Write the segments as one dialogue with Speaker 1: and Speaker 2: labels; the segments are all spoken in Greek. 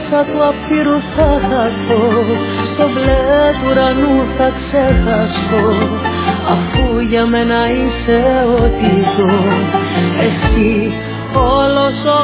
Speaker 1: μέσα του απείρου θα χαθώ, στο μπλε του ουρανού θα ξεχαστώ, αφού για μένα είσαι ό,τι ζω, εσύ όλος ο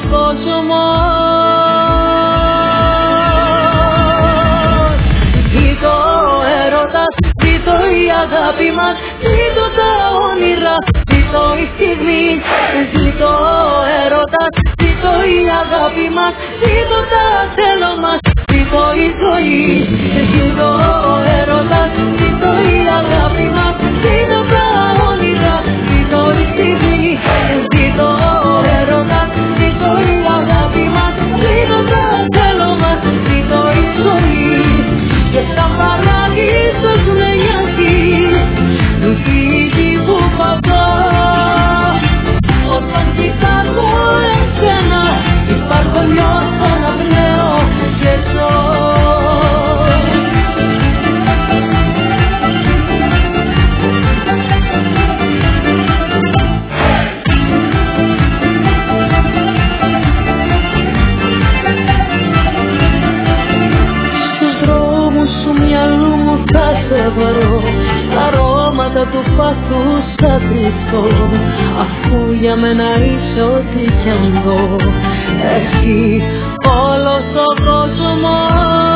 Speaker 1: κόσμος. Ζήτω ο έρωτας, ζήτω η αγάπη μας, ζήτω τα όνειρα, ζήτω η στιγμή. Ζήτω ο έρωτας, ζήτω η αγάπη μας, ζήτω τα θέλω μας, ζήτω η ζωή. Ζήτω ο έρωτας, ζήτω η αγάπη μας, ζήτω τα όνειρα, ζήτω η στιγμή. Ζήτω ο έρωτας, ζήτω η αγάπη μας, ζήτω τα θέλω μας, ζήτω η ζωή. Και σαν παράδεισος με νοιάζει, του φύγει που παπά. Όταν κοιτάζω εσένα, υπάρχω, νιώθω, αναπνέω και ζω. Στους δρόμους σου μυαλού μου θα σε βρω, αρώματα του πάθους θα κρυφτώ, αφού για μένα είσαι ό,τι κι αν δω, εσύ όλος ο κόσμος.